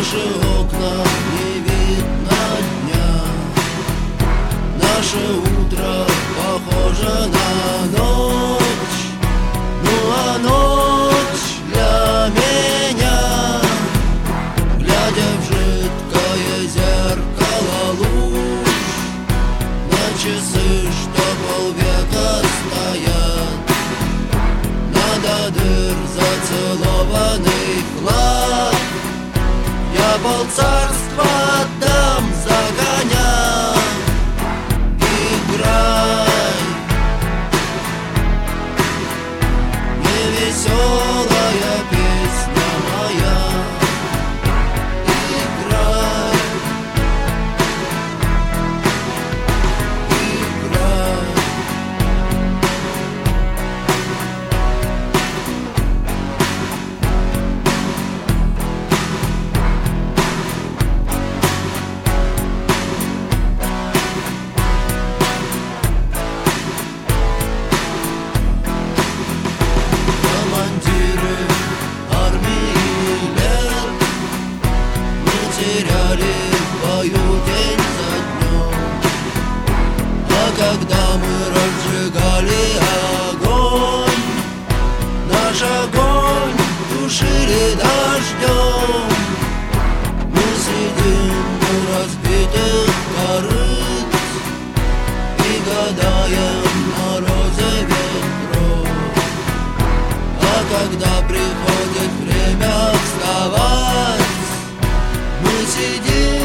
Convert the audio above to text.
наши окна не видно дня, наше утро похоже на ночь. Ну а ночь для меня, глядя в жидкое зеркало луж, на часы, что полвека стоят, надо дыр зацелованный флаг. Я полцарства отдам за коня. Играй, невеселая песня моя. Играй, играй. Командиры армии лет не теряли в бою день за днем, а когда мы разжигали огонь, наш огонь тушили дождем. Мы сидим у разбитых корыт и гадаем на розе ветров. А когда приходит время вставать, мы сидим